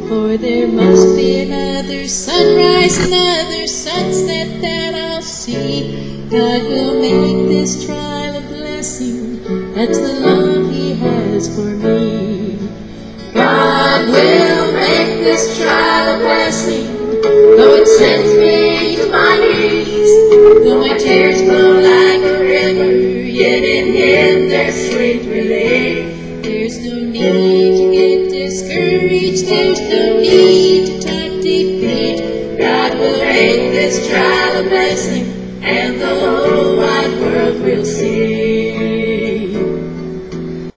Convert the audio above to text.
For there must be another sunrise, another sunset that I'll see. God will make this trial a blessing. That's the love He has for me. God will make this trial a blessing. Though it sends me to my knees, though my tears flow like a river, yet in Him there's sweet relief. There's no need to get discouraged, there's no need to talk defeat. God will make this trial a blessing, and the Lord